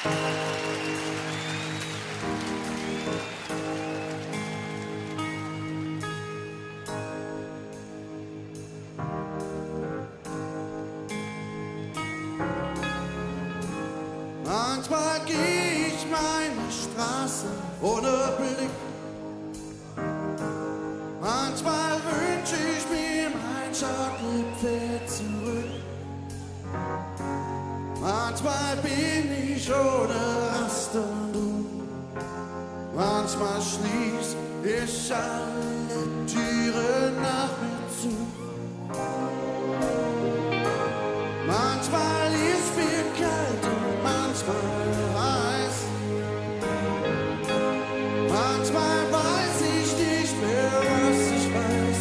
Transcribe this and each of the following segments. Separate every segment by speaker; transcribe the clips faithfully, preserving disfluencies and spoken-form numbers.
Speaker 1: Manchmal geh ich meine Straße ohne Blick. Manchmal wünsch ich mir mein Schaukelpferd zurück. Manchmal bin ich ohne Rast und Ruhe. Manchmal schließ ich alle Türen nach mir zu. Manchmal ist mir kalt und manchmal heiß. Manchmal weiß ich nicht mehr, was ich weiß.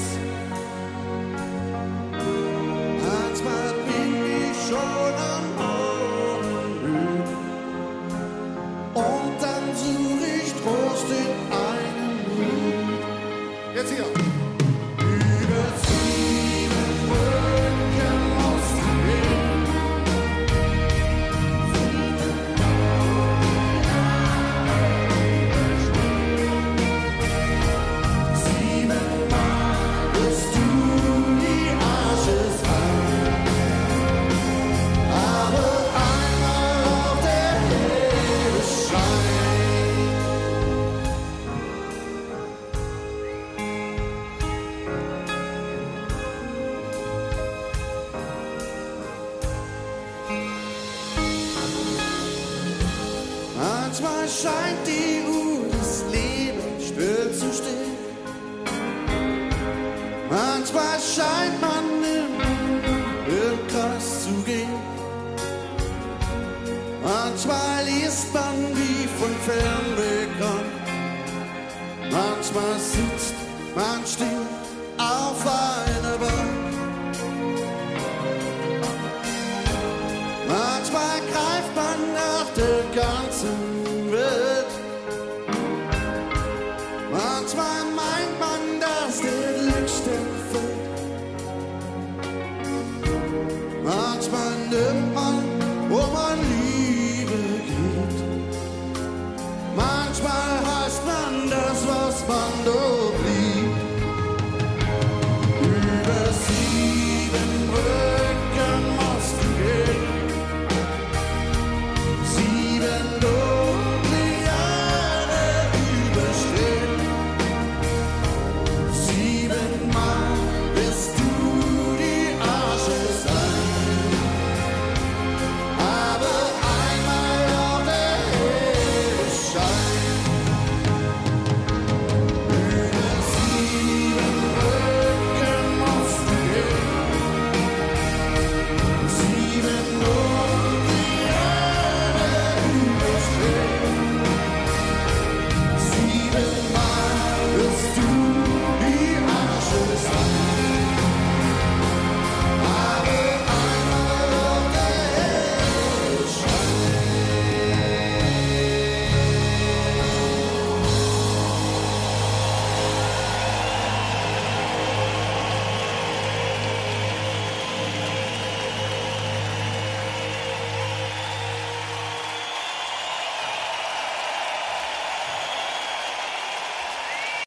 Speaker 1: Manchmal bin ich schon am Boden und dann suche ich Trost in einem Lied. Jetzt hier. Über sieben Brücken muss ich gehen. Siebenmal bist du die Arschesheim, aber einmal auf der helle Schein. Manchmal scheint die Uhr des Lebens still zu stehen. Manchmal scheint man im Kreis zu gehen. Manchmal ist man wie von fern bekannt. Manchmal sitzt man still auf einer Bank. Manchmal greift man nach der ganzen